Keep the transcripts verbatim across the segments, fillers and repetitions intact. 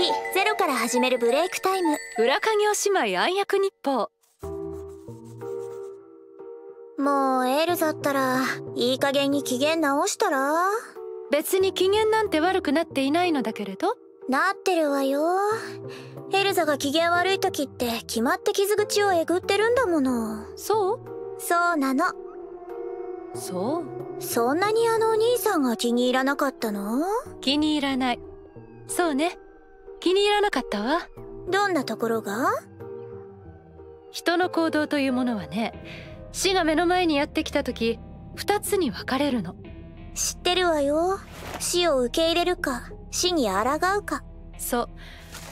ゼロから始めるブレイクタイム。 裏稼業姉妹暗躍日報。 もうエルザったらいい加減に機嫌直したら。 別に機嫌なんて悪くなっていないのだけれど。 なってるわよ。エルザが機嫌悪い時って決まって傷口をえぐってるんだもの。 そうそうなの。 そうそんなにあのお兄さんが気に入らなかったの？ 気に入らない。そうね、気に入らなかったわ。 どんなところが？ 人の行動というものはね、死が目の前にやってきた時二つに分かれるの。 知ってるわよ。死を受け入れるか死に抗うか。 そう、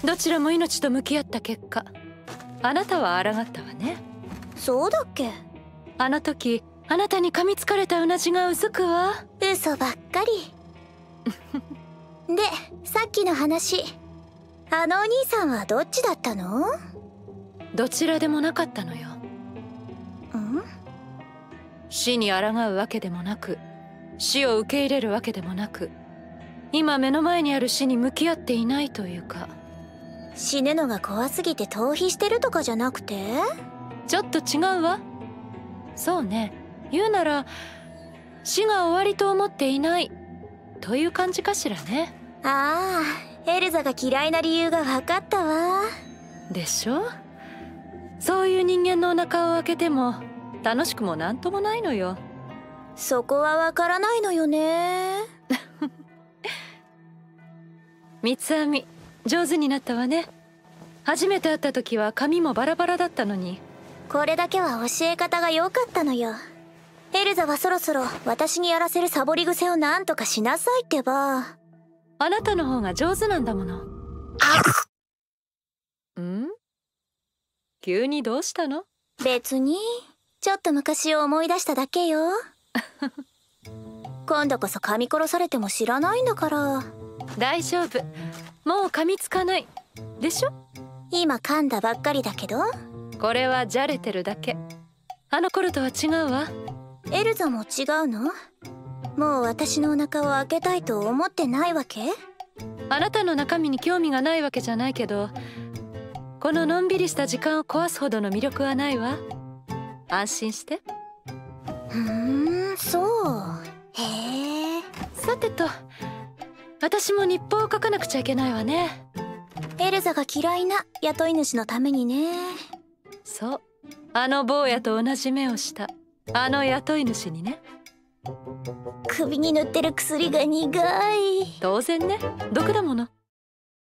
どちらも命と向き合った結果、あなたは抗ったわね。 そうだっけ？ あの時あなたに噛みつかれたうなじがうずくわ。 嘘ばっかりで、さっきの話、あのお兄さんはどっちだったの？ どちらでもなかったのよ。 ん？ 死に抗うわけでもなく、死を受け入れるわけでもなく、今目の前にある死に向き合っていないというか。 死ぬのが怖すぎて逃避してるとかじゃなくて？ ちょっと違うわ。そうね、言うなら死が終わりと思っていないという感じかしらね。 ああ、エルザが嫌いな理由が分かったわ。 でしょ。そういう人間のお腹を開けても楽しくもなんともないのよ。 そこは分からないのよね三つ編み上手になったわね。初めて会った時は髪もバラバラだったのに。 これだけは教え方が良かったのよ。エルザはそろそろ私にやらせるサボり癖をなんとかしなさいってば。 あなたの方が上手なんだもの。ん？急にどうしたの？ 別に、ちょっと昔を思い出しただけよ今度こそ噛み殺されても知らないんだから。 大丈夫、もう噛みつかないでしょ。 今噛んだばっかりだけど。 これはじゃれてるだけ。あの頃とは違うわ。 エルザも違うの？もう私のお腹を開けたいと思ってないわけ？ あなたの中身に興味がないわけじゃないけど、こののんびりした時間を壊すほどの魅力はないわ。安心して。 ふーん、そうへえ。 さてと、私も日報を書かなくちゃいけないわね。 エルザが嫌いな雇い主のためにね。 そう、あの坊やと同じ目をしたあの雇い主にね。 首に塗ってる薬が苦い。 当然ね、毒だもの。